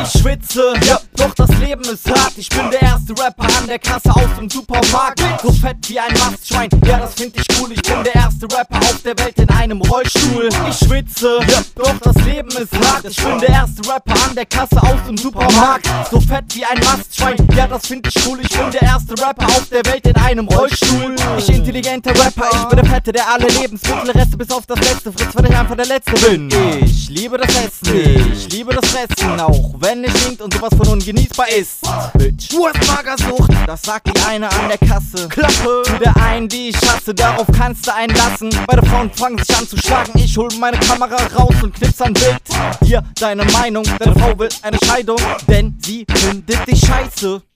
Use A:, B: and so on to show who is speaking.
A: Ich schwitze, ja, doch das Leben ist hart. Ich bin der erste Rapper an der Kasse aus dem Supermarkt. So fett wie ein Mastschwein, ja das find ich cool. Ich bin der erste Rapper auf der Welt in einem Rollstuhl. Ich schwitze, ja, doch das Leben ist hart. Ich bin der erste Rapper an der Kasse aus dem Supermarkt. So fett wie ein Mastschwein, ja das find ich cool. Ich bin der erste Rapper auf der Welt in einem Rollstuhl. Ich intelligenter Rapper, ich bin der Fette, der alle Lebensmittelreste bis auf das letzte frisst, weil ich einfach der Letzte bin. Ich liebe das Essen, ich liebe das Fressen, auch wenn es stinkt und sowas von ungenießbar ist. Bitch, du hast Magersucht, das sagt die eine an der Kasse. Klappe, zu der einen, die ich hasse, darauf kannst du einlassen. Beide Frauen fangen sich an zu schlagen, ich hol meine Kamera raus und knips ein Bild. Hier deine Meinung, deine Frau will eine Scheidung, denn sie findet dich scheiße.